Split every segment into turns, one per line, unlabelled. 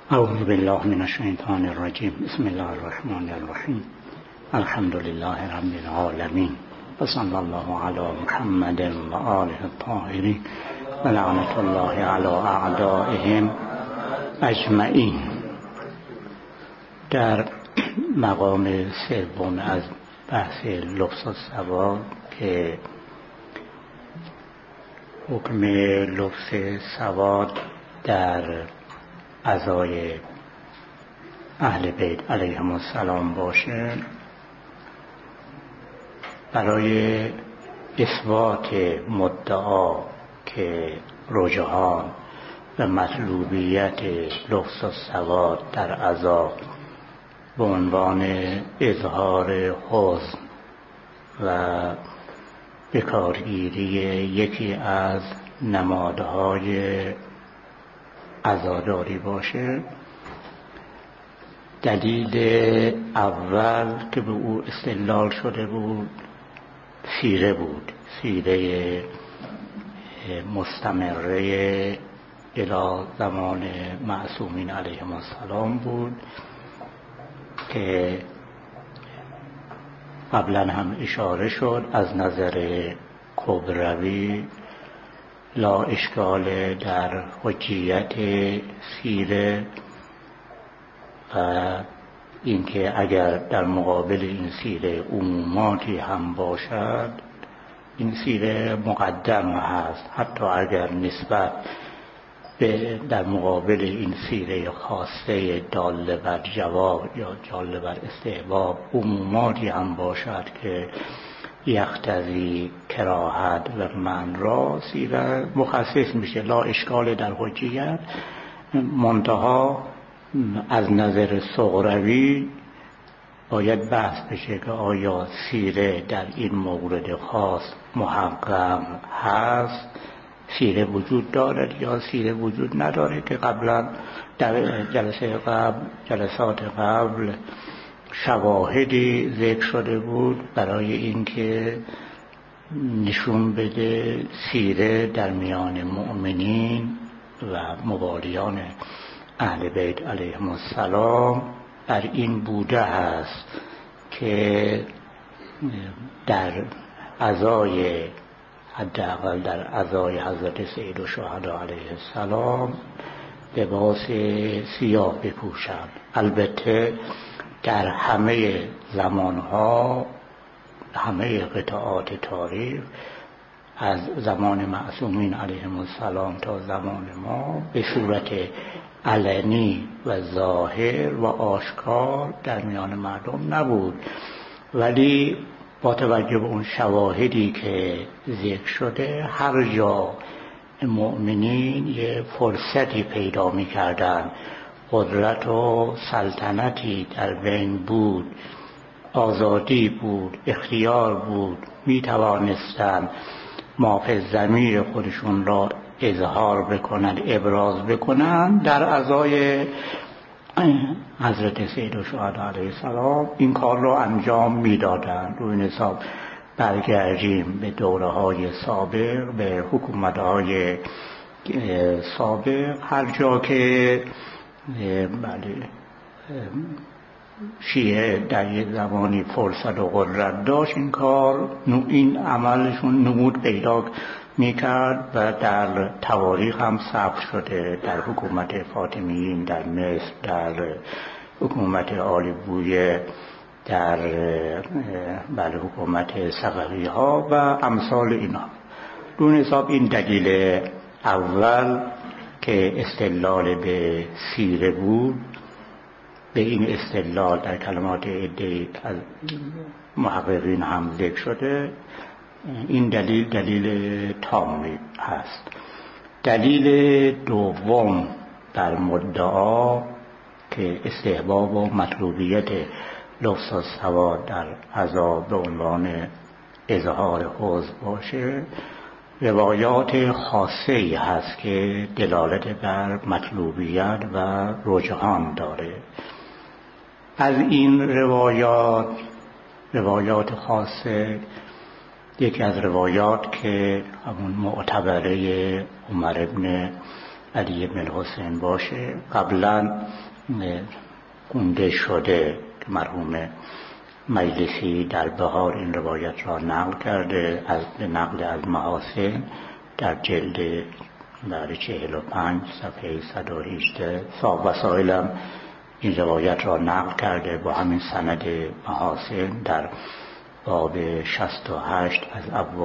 اعوذ بالله من الشیطان الرجیم. بسم الله الرحمن الرحیم. الحمد لله رب العالمین و صلی الله علی محمد و آله الطاهرین و لعنت الله علی اعدائهم اجمعین. در مقام سوم از بحث لبس السواد که حکم لبس سواد در عزای اهل بیت علیهم السلام باشه، برای اثبات مدعا که رجحان و مطلوبیت لبس السواد در عزا به عنوان اظهار حزن و بکارگیری یکی از نمادهای عزاداری باشه، دلیل اول که به او استدلال شده بود سیره بود، سیره مستمره الی زمان معصومین علیهم السلام بود که قبلا هم اشاره شد. از نظر کبروی لا اشکال در حجیت سیره و اینکه اگر در مقابل این سیره عموماتی هم باشد، این سیره مقدم هست، حتی اگر نسبت به در مقابل این سیره خاصه داله بر جواب یا داله بر استحباب عموماتی هم باشد که یقتضی کراهت و من را، سیره مخصص میشه. لا اشکال در حجیت، منتها از نظر صغروی باید بحث بشه که آیا سیره در این مورد خاص محقق هست، سیره وجود دارد یا سیره وجود نداره، که قبلا در جلسات قبل شواهدی ذکر شده بود برای اینکه نشون بده سیره در میان مؤمنین و موالیان اهل بیت علیهم السلام بر این بوده است که در عزای، حداقل در عزای حضرت سید الشهدا علیه السلام، لباس سیاه بپوشند. البته در همه زمانها، همه قطعات تاریخ، از زمان معصومین علیهم السلام تا زمان ما، به صورت علنی و ظاهر و آشکار در میان مردم نبود، ولی با توجه به اون شواهدی که ذکر شده، هر جا مؤمنین یه فرصتی پیدا می کردن، قدرت و سلطنتی در بین بود، آزادی بود، اختیار بود، می توانستن مافی ضمیر خودشون را اظهار بکنند، ابراز بکنند، در عزای حضرت سید الشهدا علیه السلام این کار را انجام میدادند. روی حساب برگردیم به دوره‌های سابق، به حکومت‌های سابق، هر جا که شیعه در یک زمانی فرصت و قدرت داشت، این عملشون نمود پیدا میکرد و در تواریخ هم ثبت شده. در حکومت فاطمیین در مصر، در حکومت آل بویه، در حکومت صفوی ها و امثال اینا. دون حساب این دلیل اول که استدلال به سیره بود. به این استدلال در کلمات عده‌ای از محققین هم ذکر شده. این دلیل تامی هست. دلیل دوم در مدعا که استحباب و مطلوبیت لبس السواد در عزا به عنوان اظهار حزن باشه، روایات خاصه‌ای هست که دلالت بر مطلوبیت و رجحان داره. از این روایات خاصه، یکی از روایات که همون معتبره عمر ابن علی بن حسین باشه. قبلا گونده شده که مرحوم مجلسی در بهار این روایت را نقل کرده از نقل از محاسن در جلد 45 صفحه 118. صاحب وسائلم این روایت را نقل کرده با همین سند محاسن در باب 68 از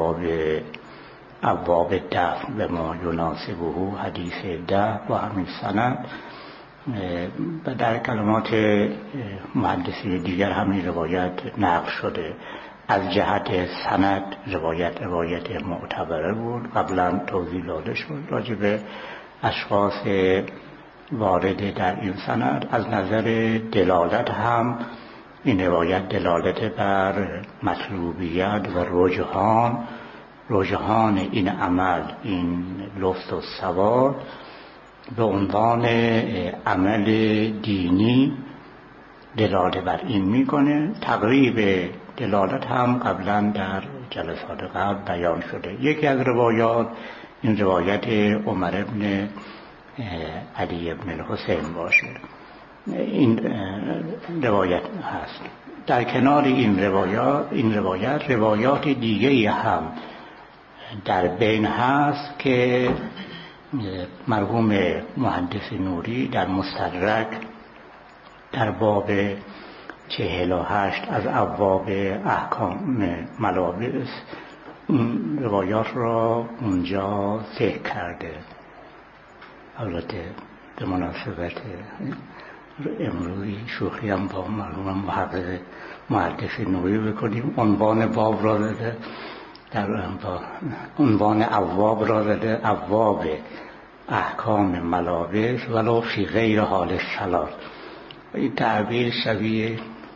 ابواب دفن به ما یناسبه حدیث 10 با همین سند. و در کلمات محدثین دیگر همین روایت نقل شده. از جهت سند روایت معتبره بود. قبلا توضیح داده شد راجع به اشخاص وارد در این سند. از نظر دلالت هم این روایت دلالت بر مطلوبیت و رجحان این عمل، این لفظ و ثواب به عنوان عمل دینی دلالت بر این میکنه. تقریب دلالت هم قبلا در جلسات قبل بیان شده. یکی از روایات این روایت عمر ابن علی ابن الحسین باشه. این روایت هست. در کنار این روایات دیگری هم در بین هست که مرحوم مهندس نوری در مستدرک در باب 48 از ابواب احکام ملابس روایات را اونجا ذکر کرده. البته به مناسبت امروزی شوخی هم با مرحوم مهندس نوری بکنیم. عنوان باب را داده، در عنوان ابواب را داده ابواب احکام ملابس ولو فی غیر حال الصلاة. این تعبیر شبیه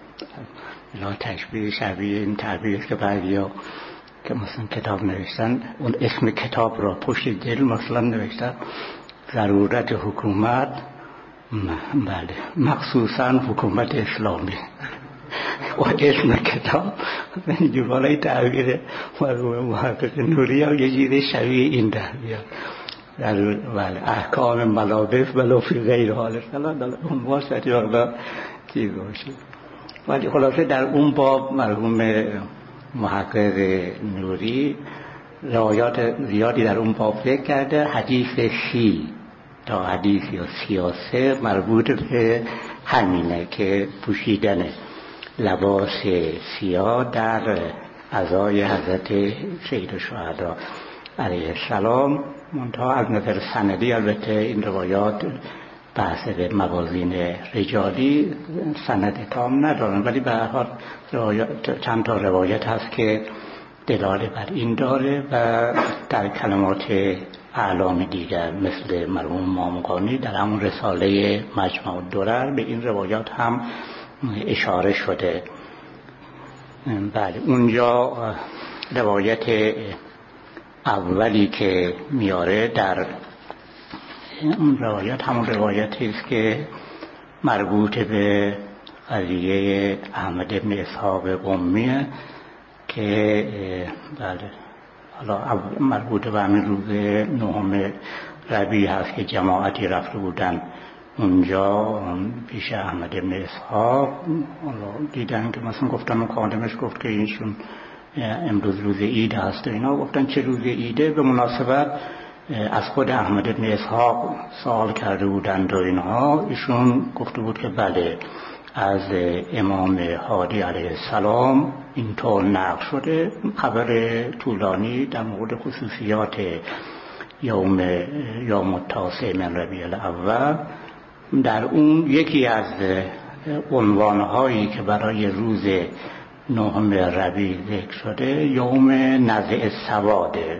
تشبیه شبیه این تعبیر که بعضیا که مثلا کتاب نوشتن اون اسم کتاب را پشت دل مثلا نوشتن ضرورت حکومت، بله، مخصوصا حکومت اسلامی و اسم کتاب جوالای تعبیر مرحوم محقق نوری هم یه چیز شبیه این در بیاد. بله، احکام ملابس ولو فی غیر حال الصلاة. اون واسطی حالا چیز باشه. ولی خلاصه در اون باب مرحوم محقق نوری روایات زیادی در اون باب ذکر کرده. حدیث 30 تا حدیث 33 مربوط به همینه که پوشیدن لباس سیاه در عزای حضرت سید الشهدا علیه السلام. منتها از نظر سندی البته این روایات بحث به موازین رجالی سند تام ندارن، ولی به هر حال چند تا روایت هست که دلاله بر این داره و در کلمات اعلام دیگر مثل مرحوم مامقانی در همون رساله مجمع الدرر به این روایات هم اشاره شده. بله، اونجا روایت اولی که میاره در اون روایت همون روایتی است که مربوط به قضیه احمد بن اسحاق قمیه که بله حالا مربوط به همین روز 9 ربیع هست که جماعتی رفته بودن اونجا پیش احمد بن اسحاق. حالا دیدن که مثلا گفتم خادمش گفت که اینشون امروز روز عید هست و اینا. گفتن چه روز عیده؟ به مناسبت از خود احمد بن اسحاق سوال کرده بودند و اینها. ایشون گفته بود که بله از امام هادی علیه السلام اینطور نقل شده. خبر طولانی در مورد خصوصیات یوم التاسع من ربیع الاول. در اون یکی از عنوانهایی که برای روز 9 ربیع ذکر شده یوم نزع السواده.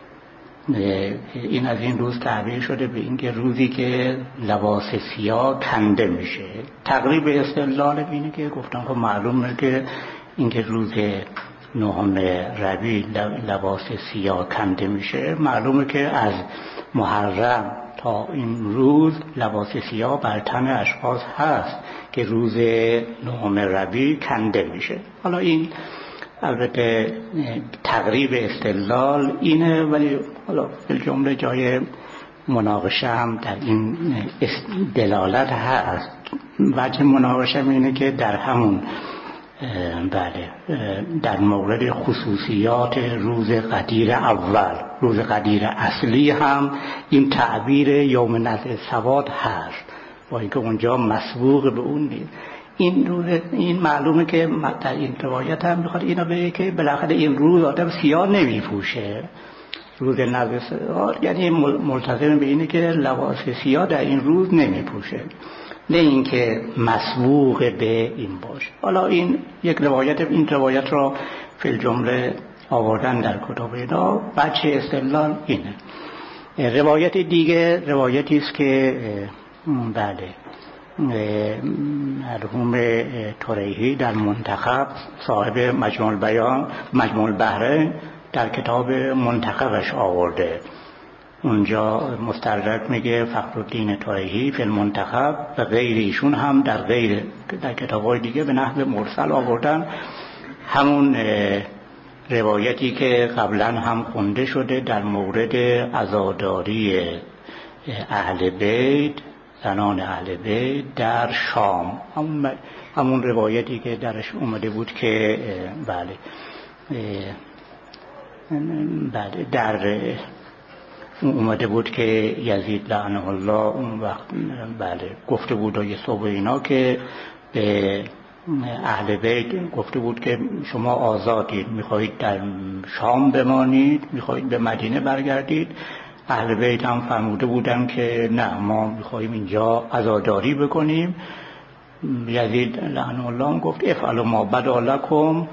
این از این روز تعبیر شده به اینکه روزی که لباس سیاه کنده میشه. تقریب استدلال اینه که گفتم خب معلومه که اینکه روز 9 ربیع لباس سیاه کنده میشه، معلومه که از محرم تا این روز لباس سیاه بر تن اشخاص هست که روز 9 ربیع کنده میشه. حالا این البته تقریب استدلال اینه، ولی حالا به جمله جای مناقشه هم در این دلالت هست. وجه مناقشه اینه که در همون در مورد خصوصیات روز قدیر اول، روز قدیر اصلی هم این تعبیر یوم نزع سواد هست، با اینکه اونجا مسبوق به اون نیست. این معلومه که در این روایت هم میخواد اینا بگه که بالاخره این روز آدم سیاه نمیپوشه. روز نزع سواد یعنی ملتزم به اینه که لباس سیاه در این روز نمیپوشه، نه اینکه مسبوق به این باشه. حالا این یک روایت، این روایت را فی الجمله آوردن در کتاب اینا. بچه استدلال اینه. روایت دیگه روایتی است که مرحوم طریحی در منتخب صاحب مجموع البحرین در کتاب منتخبش آورده. اونجا مستدرک میگه فخرالدین طریحی فی المنتخب و غیر ایشون هم در کتاب‌های دیگه به نحو مرسل آوردن همون روایتی که قبلا هم خونده شده در مورد عزاداری اهل بیت، زنان اهل بیت در شام. همون روایتی که درش اومده بود که در اومده بود که یزید لعنه الله اون وقت گفته بود یه صبح اینا که به اهل بیت گفته بود که شما آزادید، میخواهید در شام بمانید، میخواهید به مدینه برگردید. اهل بیت هم فرموده بودن که نه، ما میخواهیم اینجا عزاداری بکنیم. یزید لعنه الله گفت افعلوا ما بدا لکم.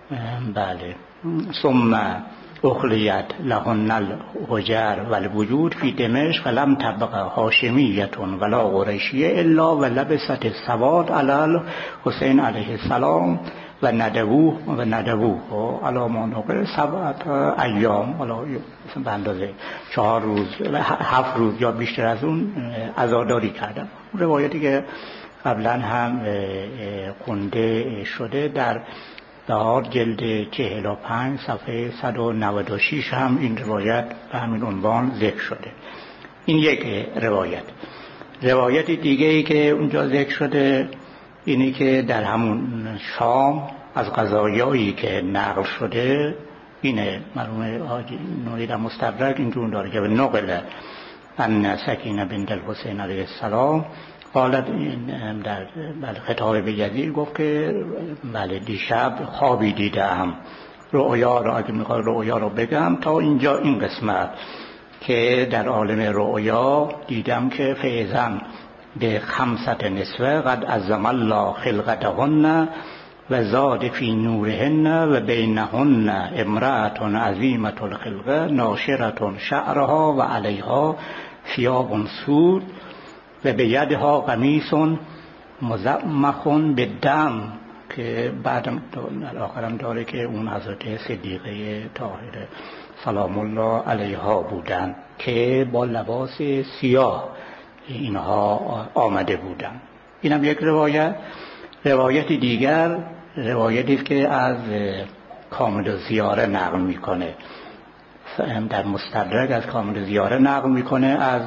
ثم اخلیت لهن الحجر والوجود فی دمشق فلم تبق هاشمیت ولا قریشیه الا و لبست السواد علی حسین علیه السلام و ندووه علی ما نقل 7 ایام، حالا به اندازه 4 روز 7 روز یا بیشتر از اون عزاداری کردن. روایتی که قبلا هم خونده شده در دار جلد 45 صفحه 196 هم این روایت به همین عنوان ذکر شده. این یک روایت. روایت دیگه ای که اونجا ذکر شده اینی که در همون شام از قضایایی که نقل شده اینه. مرحوم حاجی نوری در مستدرک اینجور داره که نقل ان سکینه بنت الحسین علیه السلام قالت در خطاب به یزید گفت که دیشب خوابی دیدم. رؤیا را اگه میخواد رؤیا رو بگم تا اینجا این قسمت که در عالم رؤیا دیدم که فیضن به 5 نسوه قد عظم الله خلقتهن و زاد فی نورهن و بینهن امرأة عظیمة الخلقه ناشرة شعرها و علیها ثیاب سود و به یدها قمیص مزمخ بالدم، که بعدم آخرم داره که اون حضرت صدیقه طاهره سلام الله علیها بودن که با لباس سیاه اینها آمده بودن. اینم یک روایت. روایت دیگر روایتی است که از کامل الزیاره نقل میکنه، در مستدرک از کامل الزیاره نقل میکنه. از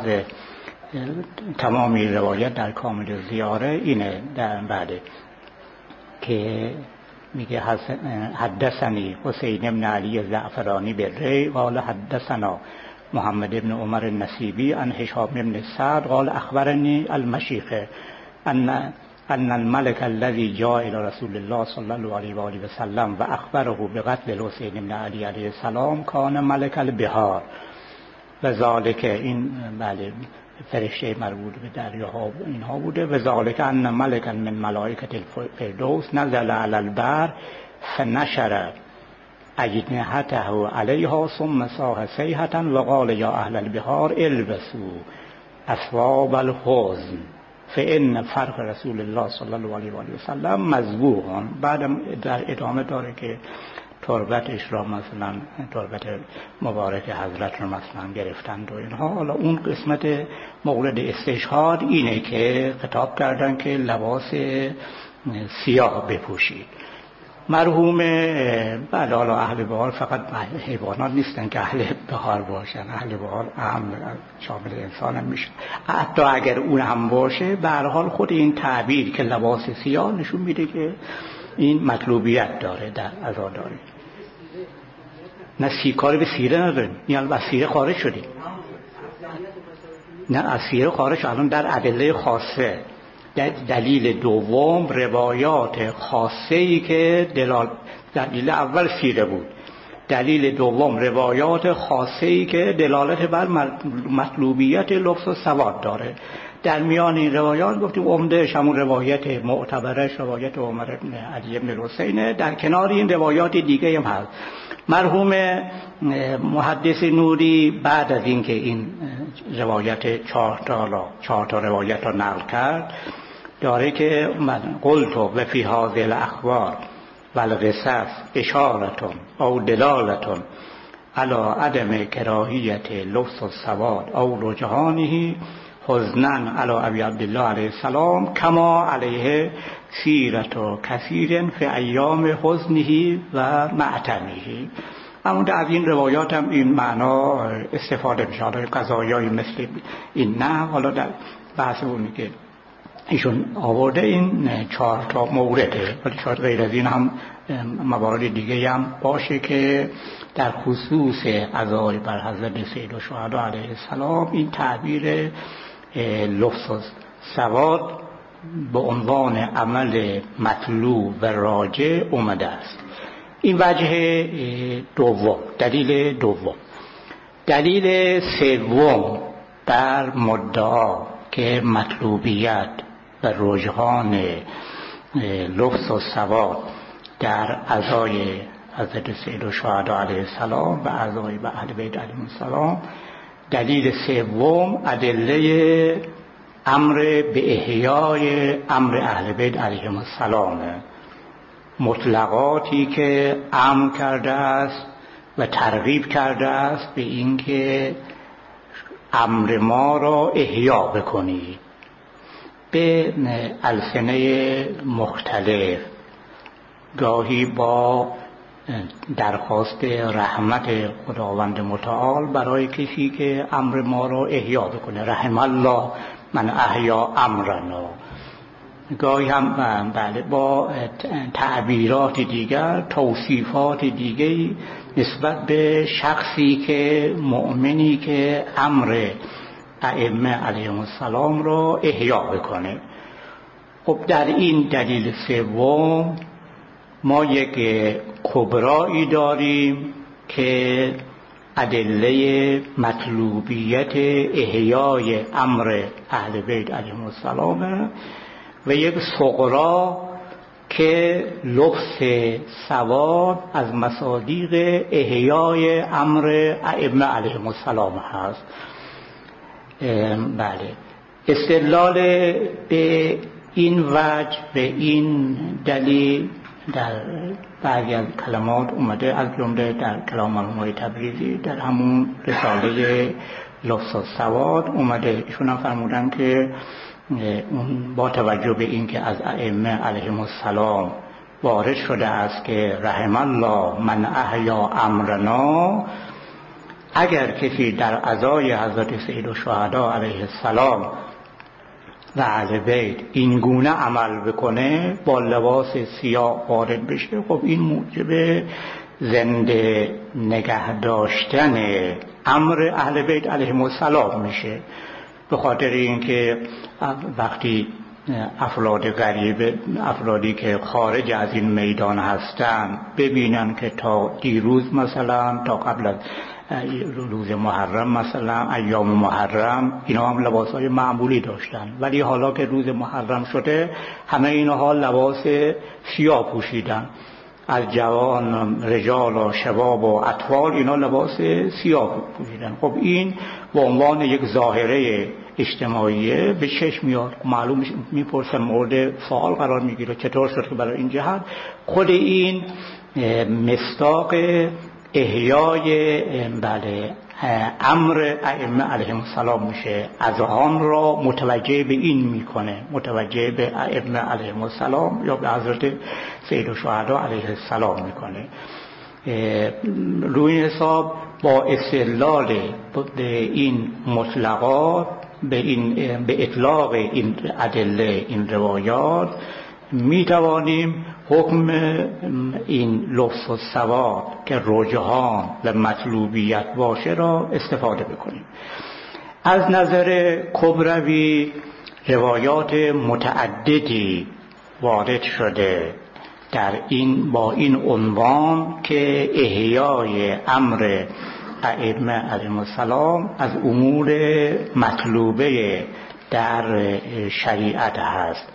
تمامی روایت در کامل الزیاره اینه در بعده که میگه حدثنی حسین بن علی زعفرانی بالری قال حدثنا محمد بن عمر النسیبی عن هشام بن سعد قال اخبرني المشيخ ان الملك الذي جاء الى رسول الله صلى الله عليه واله وسلم واخبره بقتل الحسين بن علي عليه السلام كان ملك البحار و ذالک این فرشته مربوط به دریاها اینها بوده. و ذالک ان ملکا من ملائکه الفردوس نزل علی البحر فنشر اجنحته علیها ثم صاح صیحة و قال یا اهل البحار البسوا اثواب الحزن فان فرق رسول الله صلی الله علیه و آله و سلم مذبوح. بعدم در ادامه داره که تربتش را مثلا تربت مبارک حضرت را مثلا گرفتند و اینها. حالا اون قسمت مورد استشهاد اینه که خطاب کردن که لباس سیاه بپوشید. مرحوم بله حالا اهل بهار فقط حیوانات نیستن که اهل بهار باشن، اهل بهار هم شامل انسان هم میشه، حتی اگر اون هم باشه به هر حال خود این تعبیر که لباس سیاه نشون میده که این مطلوبیت داره در عزاداری. نه کاری به سیره نداریم، یعنی از سیره خارج شدیم، نه از سیره خارج. الان در ادله خاصه دلیل دوم روایات خاصه ای که دلیل اول سیره بود، دلیل دوم روایات خاصه ای که دلالت بر مطلوبیت لبس و سواد داره. در میان این روایات گفتیم عمده‌اش همون روایت معتبرش روایت عمر بن علی بن الحسین، در کنار این روایات دیگه هم هست. مرحوم محدث نوری بعد از اینکه این روایت 4 تا روایت را نقل کرد داره که من قلت و فی هذه الاخبار والقصص اشارتون او دلالتون علی عدم کراهیت لبس السواد او رجحانه حزنا علی ابی عبدالله علیه السلام کما علیه سیرت و کثیر فی ایام حزنه و معتمه. همون از این روایات هم این معنا استفاده میشه. حالا قضایایی مثل این نه، حالا در بحث اونی که ایشون آورده این 4 تا مورده، ولی شاید غیر از این هم موارد دیگه هم باشه که در خصوص عزای بر حضرت سید الشهدا علیه السلام این تعبیر لبس و سواد به عنوان عمل مطلوب و راجع اومده است. این وجه دوم، دلیل دوم. دلیل سوم در مدعا که مطلوبیت و رجحان لبس و سواد در عزای حضرت سید الشهدا علیه السلام و عزای به اهل بیت علیهم السلام، دلیل سوم ادله امر به احیای امر اهل بیت علیهم السلام، مطلقاتی که امر کرده است و ترغیب کرده است به اینکه امر ما را احیا بکنید به السنه مختلف، گاهی با درخواست رحمت خداوند متعال برای کسی که امر ما را احیا بکنه، رحم الله من احیا امرنا، گاهی هم بله با تعبیرات دیگر، توصیفات دیگه نسبت به شخصی که مؤمنی که امر ائمه علیهم السلام را احیا بکنه. خب در این دلیل سوم ما یک کبرایی داریم که ادله مطلوبیت احیای امر اهل بیت علیهم السلام و یک صغرا که لبس سواد از مصادیق احیای امر ائمه علیهم السلام هست. بله، استدلال به این وجه، به این دلیل در بعضی از کلمات اومده، از جمله در کلام مرحوم تبریزی در همون رساله لبس السواد اومده. ایشون هم فرمودن که اون با توجه به این که از ائمه علیهم السلام وارد شده است که رحم الله من احیا امرنا، اگر کسی در عزای حضرت سید الشهدا علیه السلام و اهل بیت این گونه عمل بکنه، با لباس سیاه وارد بشه، خب این موجب زنده نگه داشتن امر اهل بیت علیهم السلام میشه. به خاطر اینکه وقتی افراد غریب، افرادی که خارج از این میدان هستن، ببینن که تا دیروز مثلا، تا قبل از روز محرم مثلا، ایام محرم، اینا هم لباسهای معمولی داشتن، ولی حالا که روز محرم شده همه اینها لباس سیاه پوشیدن، از جوان، رجال و شباب و اطفال اینا لباس سیاه پوشیدن. خب این به عنوان یک ظاهره اجتماعیه به چشم میاد، معلوم میپرسن، مورد سوال قرار میگیره چطور شد که برای این جهت خود این مصداق احیای بله امر ائمه علیهم السلام میشه، اذهان را متوجه به این میکنه، متوجه به ائمه علیهم السلام یا به حضرت سید الشهدا علیه السلام میکنه. روی حساب با استدلال به این مطلقات، به اطلاق این ادله، این روایات، می توانیم حکم این لفظ و ثواب که رجحان و مطلوبیت باشه را استفاده بکنیم. از نظر کبروی روایات متعددی وارد شده در این با این عنوان که احیای امر ائمه علیهم السلام از امور مطلوبه در شریعت هست.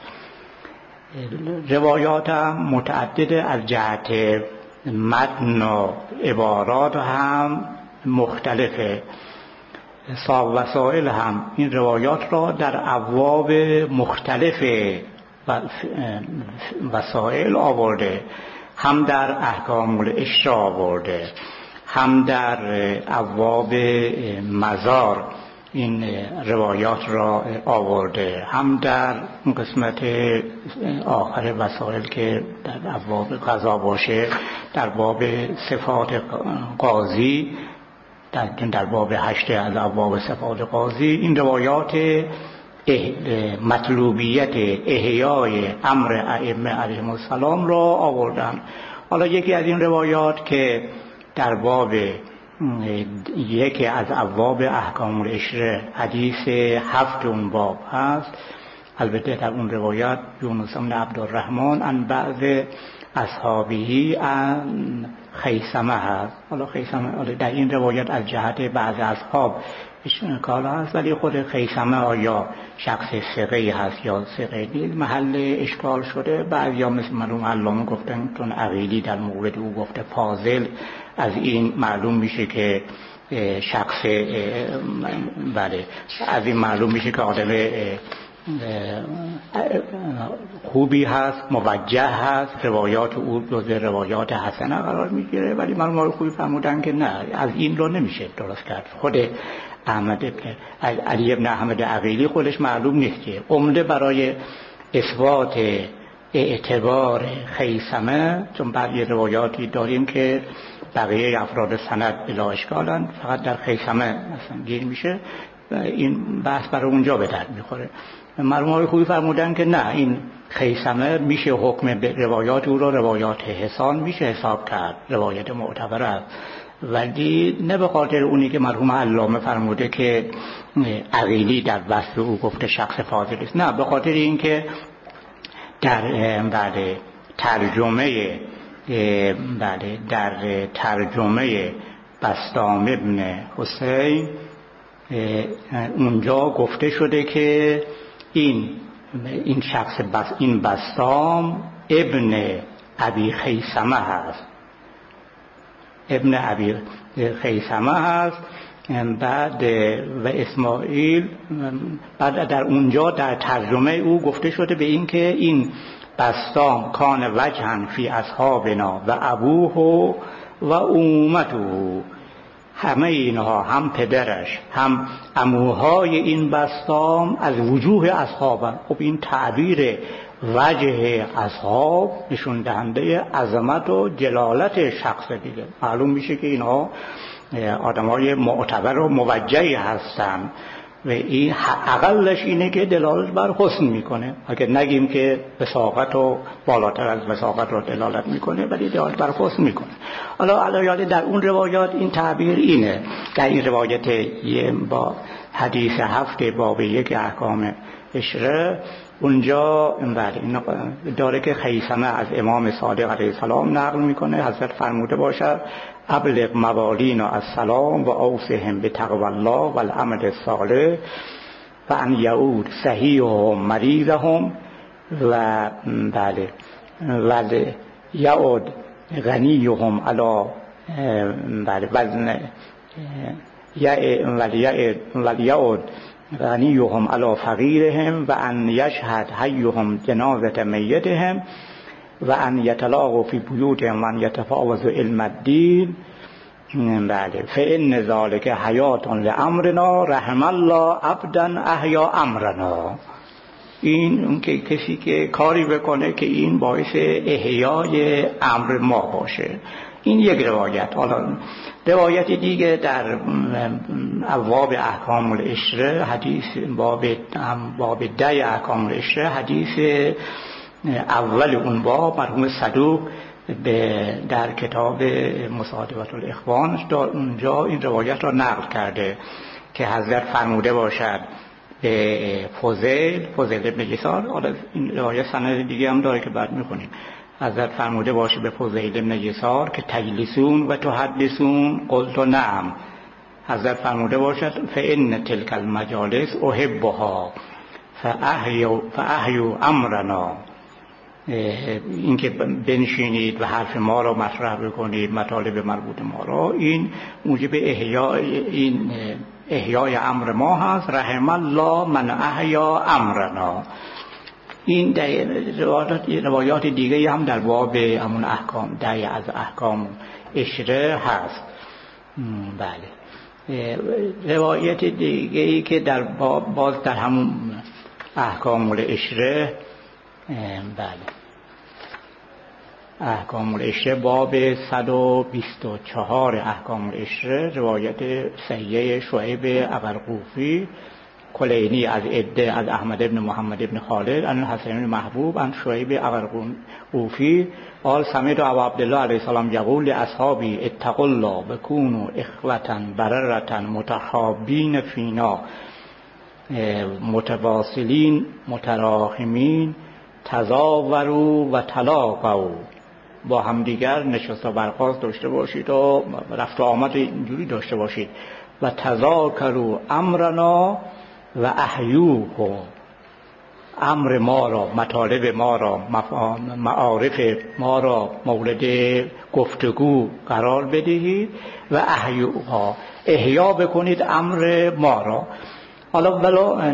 روایات هم متعدده، از جهت متن و عبارات هم مختلفه. صاحب وسائل هم این روایات را در ابواب مختلف وسائل آورده، هم در احکام العشره آورده، هم در ابواب مزار این روایات را آورده، هم در قسمت آخر وسائل که در ابواب قضا باشه، در باب صفات قاضی، در باب 8 از ابواب صفات قاضی این روایات مطلوبیت احیای امر ائمه علیهم السلام را آوردن. حالا یکی از این روایات که در باب یکی از ابواب احکام العشره حدیث 7 اون باب هست، البته در اون روایت یونس بن عبدالرحمن عن بعض اصحابه عن خیثمه هست. حالا خیثمه در این روایت از جهت بعض اصحاب اشکال هست، ولی خود خیثمه آیا شخص ثقه‌ای هست یا ثقه نیست محل اشکال شده. بعضیا مثل مرحوم علامه گفتن چون عقیلی در مورد او گفته فاضل، از این معلوم میشه که شخص بله، از این معلوم میشه که آدم خوبی هست، موجه هست، روایات او جزو روایات حسنه قرار میگیره. ولی مرحوم خوبی فرمودن که نه، از این رو نمیشه درست کرد. خود علی ابن احمد عقیلی خودش معلوم نیست که عمده برای اثبات اعتبار خیثمه، چون بعضی روایاتی داریم که بقیه افراد سند بلا اشکالن، فقط در خیثمه مثلا گیر میشه، این بحث برای اونجا به درد میخوره. مرحوم خوبی فرمودن که نه، این خیثمه میشه حکم روایات او را روایات حسان میشه حساب کرد، روایت معتبر است، ولی نه به خاطر اونی که مرحوم علامه فرموده که عقیلی در وصف او گفته شخص فاضل است، نه، به خاطر اینکه در ترجمه بسطام ابن حسین اونجا گفته شده که این شخص این بسطام ابن ابی خیثمه هست، ابن ابی خیثمه هست. بعد و اسماعیل، بعد در اونجا در ترجمه او گفته شده به این که این بسطام کان وجهن فی اصحابنا و ابوه و امته، همه اینها، هم پدرش هم عموهای این بسطام از وجوه اصحابن. خب این تعبیر وجه اصحاب نشون دهنده عظمت و جلالت شخص دیگه، معلوم میشه که اینها آدمای معتبر و موجهی هستن و این اقلش اینه که دلالت بر حسن میکنه. اگر نگیم که وثاقت و بالاتر از وثاقت رو دلالت میکنه، ولی دلالت بر حسن میکنه. حالا در اون روایات این تعبیر اینه. در این روایت با حدیث 7 باب 1 احکام عشره اونجا داره که خیثمه از امام صادق علیه السلام نقل میکنه حضرت فرموده باشد ابلغ موالین السلام و اوصهم بتقوی الله و العمل الصالح و ان یعود صحیحهم مریضهم و یعود غنیهم علی ولیعود غنیهم علی فقیرهم و ان یشهد حیهم جنازة میتهم و ان یتلاقوا فی بیوتهم و ان یتفاوضوا علم الدین بله فإن ذلك حیات لامرنا رحم الله عبدا احیا امرنا. این اون که کسی که کاری بکنه که این باعث احیای امر ما باشه. این یک روایت. حالا روایت دیگه در ابواب احکام العشره، حدیث باب 10 احکام العشره، حدیث اول اون باب مرحوم صدوق در کتاب مصادقات الاخوان اونجا این روایت را نقل کرده که حضرت فرموده باشد به فضیل ابن یسار. حالا این روایت سند دیگه هم داره که بعد میخونیم. حضرت فرموده باشه به فضیل ابن یسار که تجلسون و تحدثون، قلت نعم. حضرت فرموده باشد فإن تلك المجالس احبها فاحیوا امرنا. این که بنشینید و حرف ما را مطرح بکنید، مطالب مربوط ما را، این موجب احیای امر ما هست. رحم الله من احیا امرنا. این روایات دیگه هم در باب همون احکام 10 از احکام عشره هست. بله روایت دیگه ای که در باز در همون احکام العشره، بله احکام العشره باب 124 احکام العشره، روایت صحیح شعیب ابرقوفی کلینی از عده از احمد ابن محمد ابن خالد عن حسین بن محبوب عن شعیب ابرقوفی قال سمعت ابا عبدالله علیه السلام یقول لاصحابی اتقوا الله وكونوا اخوة بررة متحابین فینا متواصلین متراحمین تزاوروا و تلاقوا. با همدیگر نشست و برخاست داشته باشید و رفت و آمد اینجوری داشته باشید. و تذاکروا امرنا و احیوه، امر ما را، مطالب ما را، معارف ما را مورد گفتگو قرار بدهید و احیوها، احیا بکنید امر ما را. حالا بلا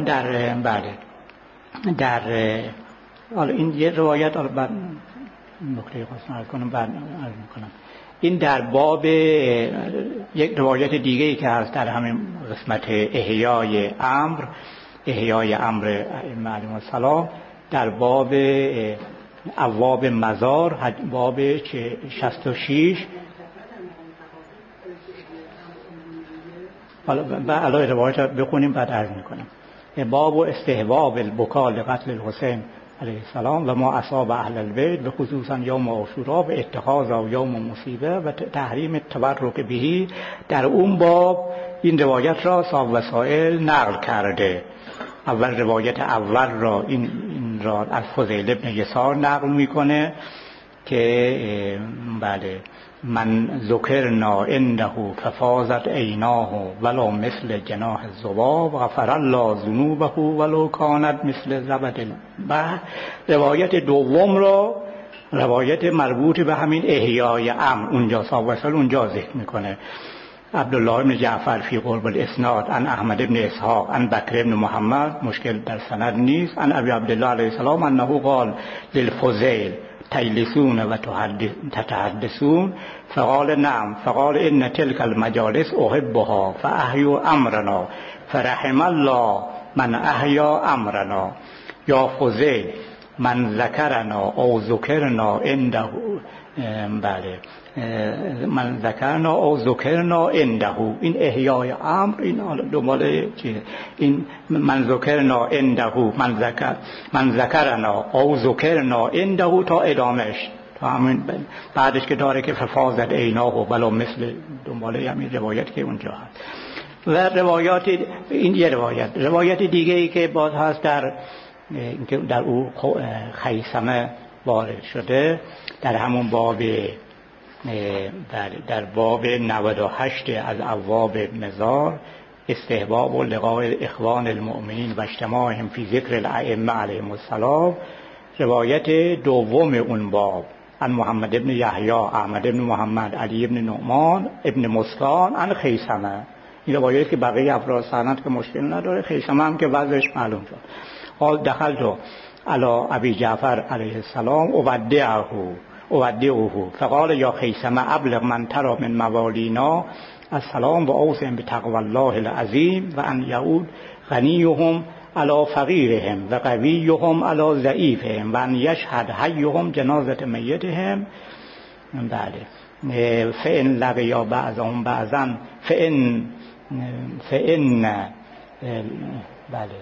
در حالا این یه روایت، حالا بعد نکته خواستم عرض کنم بعد عرض میکنم. این در باب یک روایت دیگه ای که هست در همین قسمت احیای امر ائمه علیهم السلام، در باب ابواب مزار باب 66. حالا روایت بخونیم بعد عرض میکنم. باب استحباب البکا لقتل الحسین علیه السلام و ما اصاب اهل البیت و خصوصا یوم عاشورا و اتخاذ یوم مصیبه و تحریم التبرک بهی. در اون باب این روایت را صاحب وسائل نقل کرده. اول روایت اول را این را از فضیل ابن یسار نقل میکنه که بله من ذکرنا عنده ففاضت عیناه ولو مثل جناح الذباب غفر الله ذنوبه ولو کانت مثل زبد البحر. روایت دوم را، روایت مربوط به همین احیای امر، اونجا صاحب وصل اونجا ذکر میکنه. عبدالله بن جعفر فی قرب الاسناد عن احمد بن اسحاق عن بکر بن محمد، مشکل در سند نیست، عن ابی عبدالله علیه السلام انه قال للفضیل تجلسون و تتحدثون فقال نعم فقال ان تلك المجالس احبها فاحیوا امرنا فرحم الله من احیا امرنا. یا فضیل من ذکرنا او ذکرنا عنده، بله من ذکرنا او ذکرنا عنده، این احیای امر، این دنباله چیه؟ این من ذکرنا عنده، من ذکرنا او ذکرنا عنده تا ادامش، تا همین بعدش که داره که ففاضت عیناه و بلا مثل دنباله همین روایت که اونجا هست. و روایات، این یه روایت دیگه ای که باز هست در او خیثمه وارد شده در همون باب، در باب 98 از ابواب مزار، استحباب و لقاء اخوان المؤمنین و اجتماعهم فی ذکر الائمه علیهم السلام. روایت دوم اون باب عن محمد ابن یحیی احمد ابن محمد علی ابن نعمان ابن مسکان عن خیثمه. این روایت که بقیه افراد سند که مشکل نداره، خیثمه هم که وضعش معلوم شد. قال دخلت علی ابی جعفر علیه السلام اودعه اودعه فقال یا خیثمه ابلغ من ترى من موالینا السلام و اوصهم بتقوى الله العظیم و ان یعود غنیهم علی فقیرهم و قویهم علی ضعیفهم و ان یشهد حیهم جنازه میتهم. بله فإن لقیا بعضهم بعضا فإن بله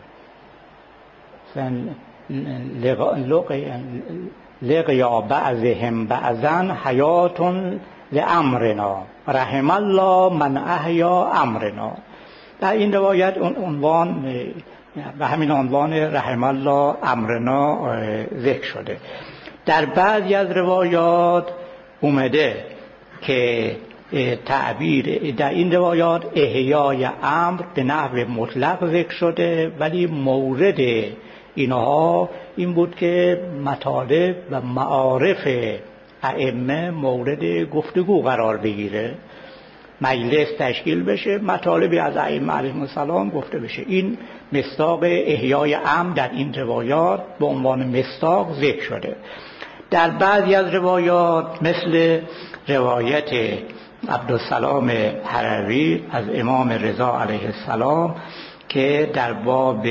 لقیا بعضهم بعضا حیات لامرنا رحم الله من احیا امرنا. در این روایت عنوان و همین عنوان رحم الله امرنا ذکر شده. در بعضی از روایات اومده که تعبیر در این روایات احیای امر به نحو مطلق ذکر شده، ولی مورد اینها این بود که مطالب و معارف ائمه مورد گفتگو قرار بگیره، مجلس تشکیل بشه، مطالبی از ائمه علیهم السلام گفته بشه. این مصداق احیای امر در این روایات به عنوان مصداق ذکر شده. در بعضی از روایات مثل روایت عبدالسلام هروی از امام رضا علیه السلام که در باب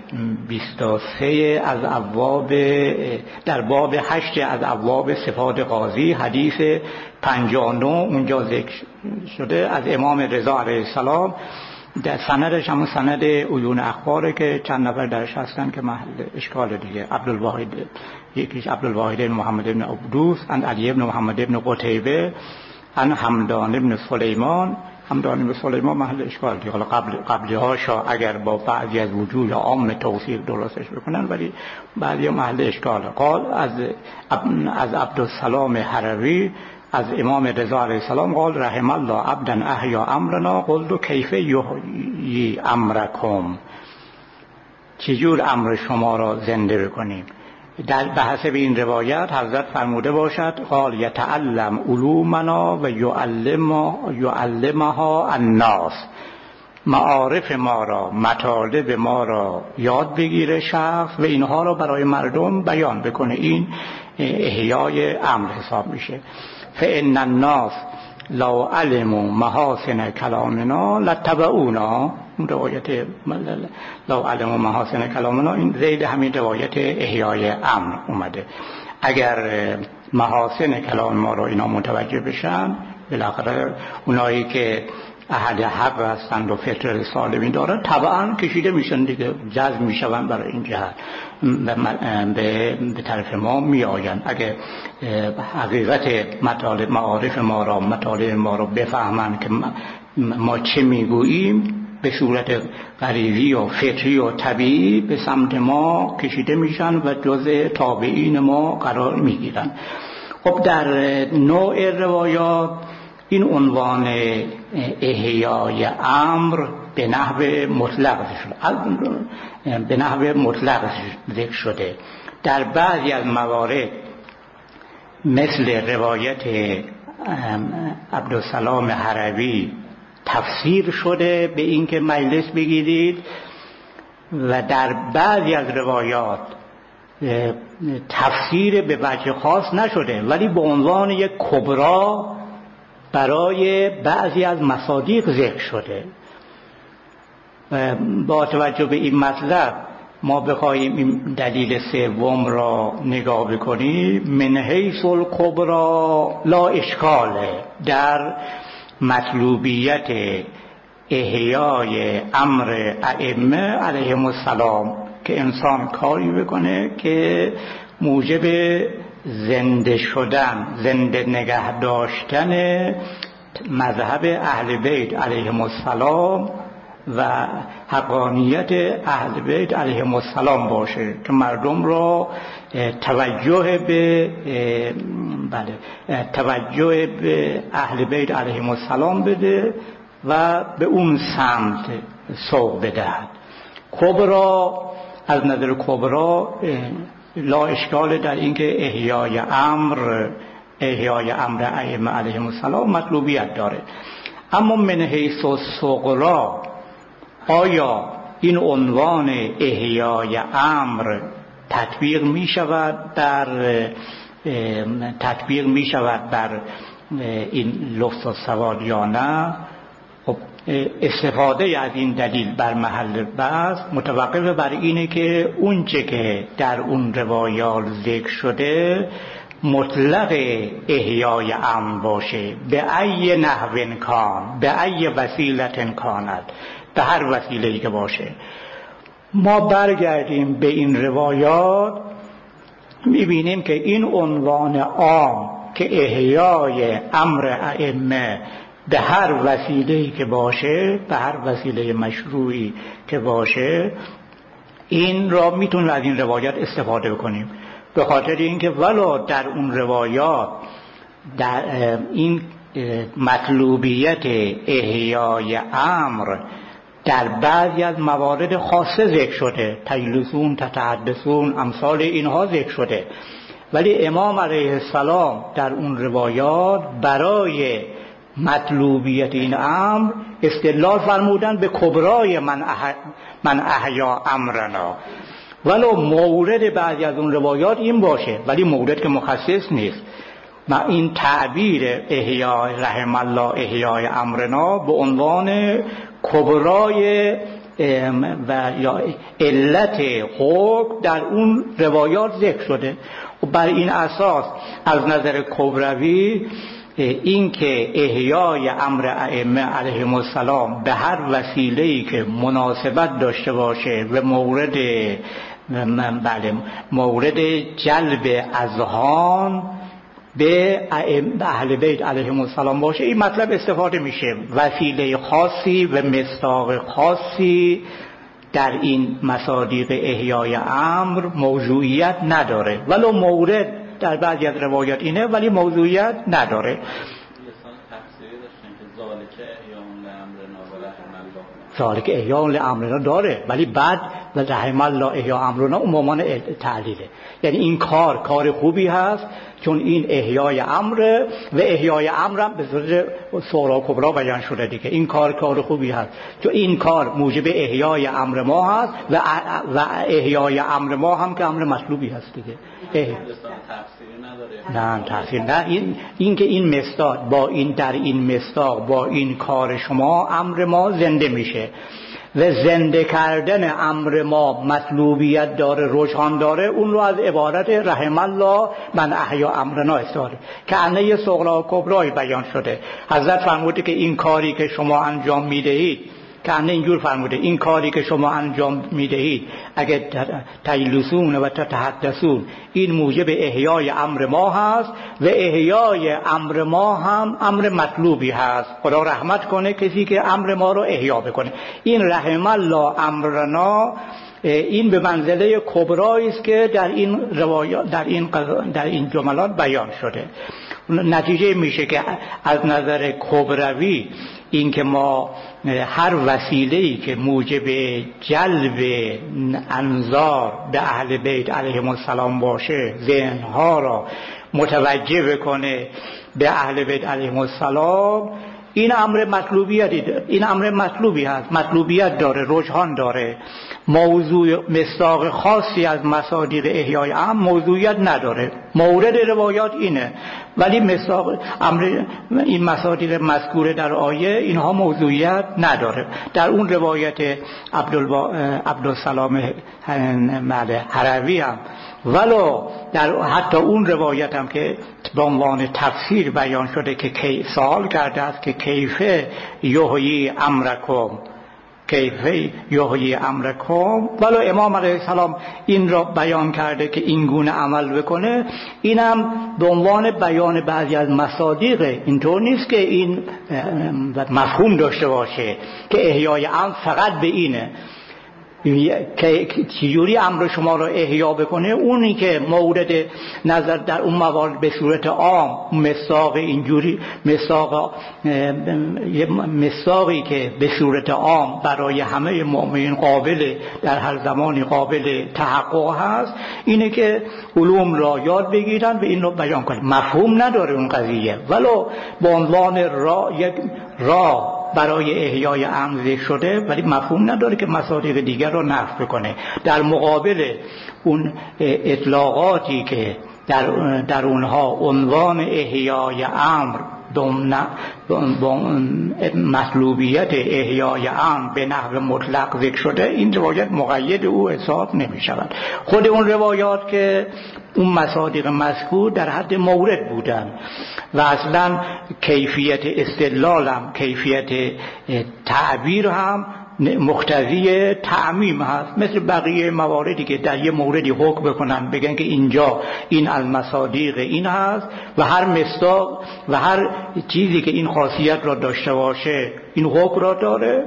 23 از ابواب در باب 8 از ابواب صفات قاضی حدیث 59 اونجا ذکر شده از امام رضا علیه السلام. در سندش همون سند عیون اخباره که چند نفر درش هستن که محل اشکال دیگه. عبدالواحد، یکیش عبدالواحد محمد ابن عبدوس، ان علی ابن محمد ابن قتیبه، ان حمدان ابن سلیمان. حمدان ابن سلیمان محل اشکال دیگه. حالا قبلی هاشا اگر با بعضی از وجوه عام توصیف درستش بکنن، ولی بعضی محل اشکال. قال از عبدالسلام هروی از امام رضا علیه السلام قال رحم الله عبدا احیا امرنا قلت کیف یحیی امرکم، چجور امر شما را زنده بکنیم؟ در بحث به این روایت حضرت فرموده باشد قال یتعلم علومنا و یعلمها الناس، معارف ما را، مطالب ما را یاد بگیره شخص و اینها را برای مردم بیان بکنه. این احیای امر حساب میشه. فإن الناس لو علموا محاسن کلامنا لاتبعونا. اون روایت لو علموا محاسن کلامنا این زید همین روایت احیای امر اومده. اگر محاسن کلام ما رو اینا متوجه بشن، بالاخره اونایی که اهل حق هستند و فطر سالمی دارن طبعا کشیده میشن دیگه، جذب میشون برای این جهت به طرف ما میآیند. اگه حقیقت مطالب معارف ما را، مطالب ما را بفهمن که ما چه میگوییم، به صورت غریزی و فطری و طبیعی به سمت ما کشیده میشن و جزء تابعین ما قرار میگیرن. خب در نوع روایات این عنوان احیای امر به نحو مطلق ذکر شده. در بعضی از موارد مثل روایت عبدالسلام هروی تفسیر شده به این که مجلس بگیرید، و در بعضی از روایات تفسیر به وجه خاص نشده ولی به عنوان یک کبرا برای بعضی از مصادیق ذکر شده. با توجه به این مطلب ما بخوایم این دلیل سوم را نگاه بکنیم، من حیث الکبرا لا اشکاله در مطلوبیت احیای امر ائمه علیهم السلام که انسان کاری بکنه که موجب زنده شدن، زنده نگه داشتن مذهب اهل بیت علیهم السلام و حقانیت اهل بیت علیهم السلام باشه، که مردم را توجه به اهل بیت علیهم السلام بده و به اون سمت سوق بدهد. کبرا از نظر کبرا لا اشکال در اینکه احیای امر ائمه علیهم السلام مطلوبیت داره. اما من حیث الصغرا آیا این عنوان احیای امر تطبیق می شود در تطبیق می شود بر این لفظ و سوال یا نه. خب استفاده از این دلیل بر محل بحث متوقف بر اینه که اونچه که در اون روایات ذکر شده مطلق احیای امر باشه، به ای نحو کان، به ای وسیلت کاند، به هر وسیله‌ای که باشه. ما برگردیم به این روایات میبینیم که این عنوان عام که احیای امر ائمه به هر وسیله‌ای که باشه، به هر وسیله مشروعی که باشه، این را میتونیم از این روایات استفاده کنیم، به خاطر اینکه ولو در اون روایات در این مطلوبیت احیای امر در بعضی از موارد خاصه ذکر شده، تجلسون، تتحدثون، امثال اینها ذکر شده، ولی امام علیه السلام در اون روایات برای مطلوبیت این امر استدلال فرمودن به کبرای من احیا امرنا. ولو مورد بعضی از اون روایات این باشه، ولی مورد که مخصص نیست. این تعبیر احیای رحم الله احیای امرنا به عنوان کبرای و یا علت حکم در اون روایات ذکر شده و بر این اساس از نظر کبروی این که احیای امر ائمه علیهم السلام به هر وسیله‌ای که مناسبت داشته باشه و مورد جلب اذهان به اهل بیت علیهم السلام باشه، این مطلب استفاده میشه. وسیله خاصی و مصداق خاصی در این مصادیق احیای امر موضوعیت نداره، ولو مورد در بعضی از روایات اینه ولی موضوعیت نداره. ذالک احیاء لامرنا داره، ولی بعد رحم الله احیاء امرنا اون معنی تعلیله، یعنی این کار خوبی هست چون این احیای امر و احیای امرم به صورت صغرا و کبرا بیان شده دیگه. این کار خوبی هست چون این کار موجب احیای امر ما هست و احیای امر ما هم که امر مطلوبی هست دیگه. نه تفسیر نه، این که این مصداق با این در این مصداق با این کار شما امر ما زنده میشه و زنده کردن امر ما مطلوبیت داره، رجحان داره، اون رو از عبارت رحم الله من احیا امرنا استفاده که انه صغرا و کبرای بیان شده. حضرت فرموده که این کاری که شما انجام میدهید، که انه اینجور فرموده این کاری که شما انجام میدهید اگر تجلسون و تتحدثون این موجب احیای امر ما هست و احیای امر ما هم امر مطلوبی هست. خدا رحمت کنه کسی که امر ما رو احیا بکنه. این رحم الله امرنا این به منزله کبرایی است که در این روایات در این جملات بیان شده. نتیجه میشه که از نظر کبروی این که ما هر وسیله‌ای که موجب جلب انظار به اهل بیت علیهم السلام باشه، ذهنها را متوجه بکنه به اهل بیت علیهم السلام، این امر مطلوبی هست، مطلوبیت داره، رجحان داره. موضوع مصداق خاصی از مصادیق احیای امر موضوعیت نداره. مورد روایات اینه ولی مصداق امر این مصادیق مذکوره در آیه اینها موضوعیت نداره. در اون روایت عبدالسلام هروی هم ولو در حتی اون روایت هم که به عنوان تفسیر بیان شده که سوال کرده است که کیفه یحیی امرکم، کیفه یحیی امرکم، ولو امام علیه السلام این را بیان کرده که این گونه عمل بکنه، اینم به عنوان بیان بعضی از مصادیق. اینطور نیست که این مفهوم داشته باشه که احیای امر فقط به اینه که چجوری امر شما را احیا بکنه. اونی که مورد نظر در اون موارد به صورت عام مصداق اینجوری مصداقی که به صورت عام برای همه مؤمنین قابل در هر زمانی قابل تحقق هست، اینه که علوم را یاد بگیرن و این رو بیان کنن. مفهوم نداره اون قضیه، ولو به عنوان یک راه برای احیای امر ذکر شده، ولی مفهوم نداره که مصادیق دیگر رو نفی کنه. در مقابل اون اطلاقاتی که در اونها عنوان احیای امر مطلوبیت احیای امر به نحو مطلق ذکر شده، این روایت مقید او حساب نمی شود. خود اون روایات که اون مصادیق مذکور در حد مورد بودن و اصلا کیفیت استدلال هم کیفیت تعبیر هم مقتضی تعمیم هست، مثل بقیه مواردی که در یه موردی حکم بکنن بگن که اینجا این از مصادیق این هست و هر مصداق و هر چیزی که این خاصیت را داشته باشه این حکم را داره،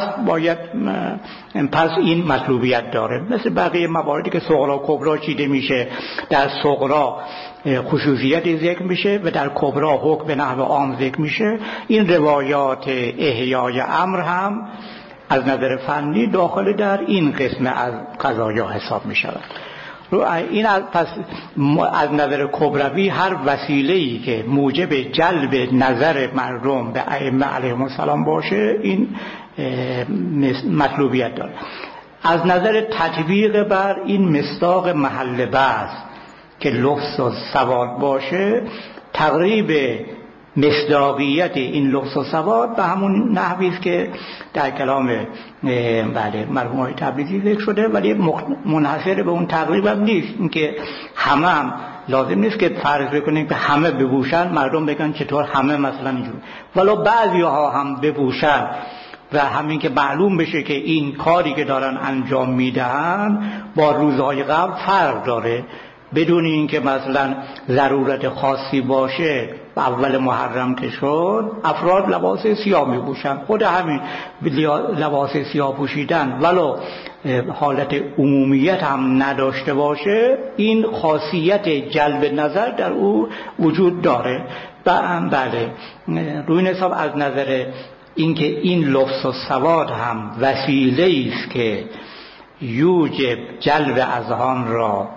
پس این مطلوبیت داره. مثل بقیه مواردی که صغرا کبرا چیده میشه، در صغرا خصوصیت ذکر میشه و در کبرا حکم به نحو عام ذکر میشه. این روایات احیای امر هم از نظر فنی داخل در این قسم از قضایا حساب می شود. این پس از نظر کبروی هر وسیله‌ای که موجب جلب نظر مردم به ائمه علیهم السلام باشه این مطلوبیت داره. از نظر تطبیق بر این مصداق محل بحث که لفظ و سواد باشه، تقریب مصداقیت این لفظ و سواد به همون نحوی است که در کلام مرحوم های تبریزی ذکر شده، ولی منحصر به اون تقریب هم نیست. اینکه هم لازم نیست که فرض بکنیم که همه ببوشن، مردم بگن چطور همه مثلا اینجور، ولو بعضی ها هم ببوشن و همین که معلوم بشه که این کاری که دارن انجام میدهن با روزهای قبل فرق داره، بدون اینکه مثلا ضرورت خاصی باشه. اول محرم که شد افراد لباس سیاه می‌پوشن، خود همین لباس سیاه پوشیدن ولو حالت عمومیت هم نداشته باشه، این خاصیت جلب نظر در او وجود داره. بله، روی حساب از نظر اینکه این لفظ و سواد هم وسیله است که یوجب جلب اذهان را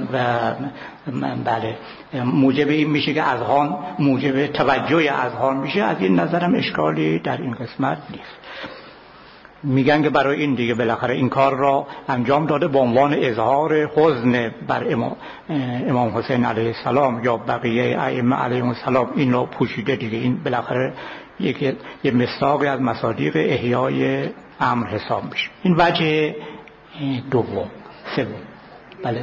بله موجب این میشه که اذهان موجب توجه اذهان میشه. از این نظرم اشکالی در این قسمت نیست. میگن که برای این دیگه بالاخره این کار را انجام داده به عنوان اظهار حزن بر امام حسین علیه السلام یا بقیه ائمه علیهم السلام، این رو پوشیده دیگه. این بالاخره یک مصداقی از مصادیق احیای امر حساب میشه. این وجه دوم. سوم بله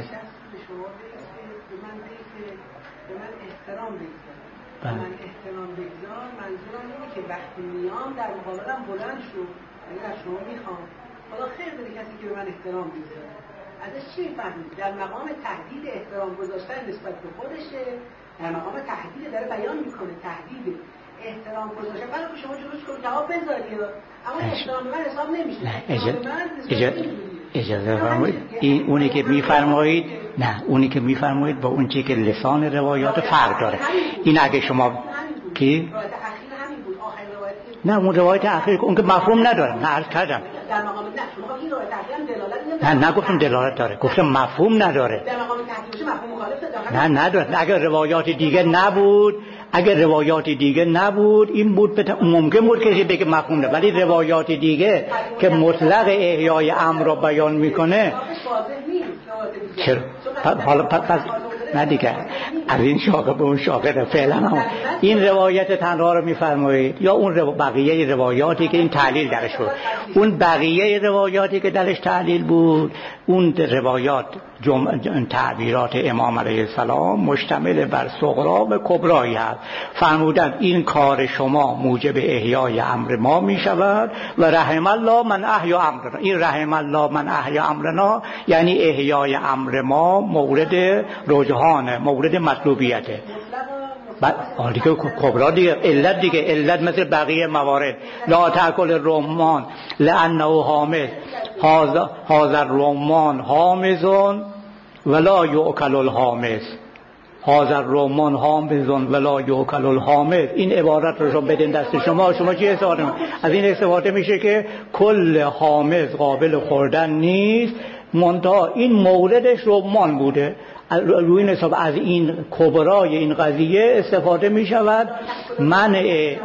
من احترام بگذار، منظورم اینه که وقتی میام در مقابلم بلند شو، یعنی از شما میخوام حالا خیر بده کسی که به من احترام بگذاره. ازش چی میفهمید؟ در مقام تهدید احترام گذاشتن نسبت به خودشه، در مقام تهدید داره بیان میکنه، تهدید احترام گذاشتن. برای که شما جلوش کنید جواب بذارید، اما احترام من حساب نمیشه.
اجازه فرمایید. این اونی که میفرمایید، نه اونی که میفرمایید با اون چیزی که لسان روایات فرق داره. این اگه شما کی نه اون روایت اخیر اون که مفهوم نداره، نه عرض کردم
در مقام نه
نگفتم دلالت داره، گفتم مفهوم نداره.
در مقام تحقیقی مفهوم مخالف
داره. نه نداره. اگر روایات دیگه نبود این بود ممکن بود کسی بگه مفهوم نه، ولی روایات دیگه که مطلق احیای امر را بیان میکنه چرا حالا پس نه دیگه از این شاقه به اون شاقه فعلا هم این روایت تنها رو میفرمایید یا اون بقیه روایاتی که این تعلیل درش بود؟ اون بقیه روایاتی که درش تعلیل بود، اون روایات تعبیرات امام علیه السلام مشتمل بر صغرا و کبرایی هست. فرمودن این کار شما موجب احیای امر ما می شود و رحم الله من احیا امرنا. این رحم الله من احیا امرنا یعنی احیای امر ما مورد رجحانه، مورد مطلوبیته. دیگه کبرا دیگه علت مثل بقیه موارد. لا تاکل الرمان لانه حامض، هذا الرمان حامض ولا یؤکل الحامض، هذا الرمان حامض ولا یؤکل الحامض. این عبارت رو بدین دست شما چی استفاده از این استفاده میشه که کل حامض قابل خوردن نیست، منتها این موردش رمان بوده. روی حساب از این کبرای این قضیه استفاده می شود منع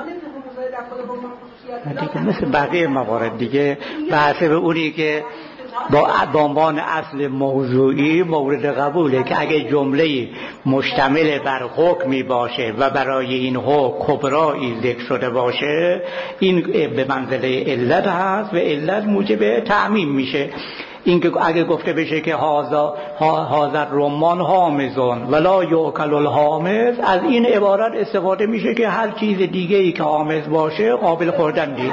دیگه مثل بقیه موارد دیگه بحثه به اونی که با عنوان اصل موضوعی مورد قبوله که اگه جمله مشتمل بر حکمی باشه و برای این حکم کبرایی ذکر شده باشه، این به منزله علت هست و علت موجب تعمیم میشه. این که اگه گفته بشه که هذا رمان حامضون ولا یؤکل الحامض، از این عبارت استفاده میشه که هر چیز دیگه ای که حامض باشه قابل خوردن نیست.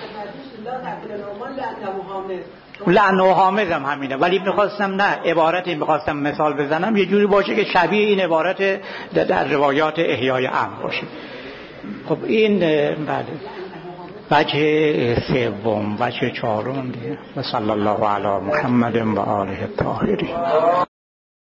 لعنه حامض هم همینه، ولی میخواستم نه عبارتی میخواستم مثال بزنم یه جوری باشه که شبیه این عبارت در روایات احیای امر باشه. خب این بله وجه سوم، وجه چهارم دیگه. و صلی الله علی محمد و آله الطاهرین.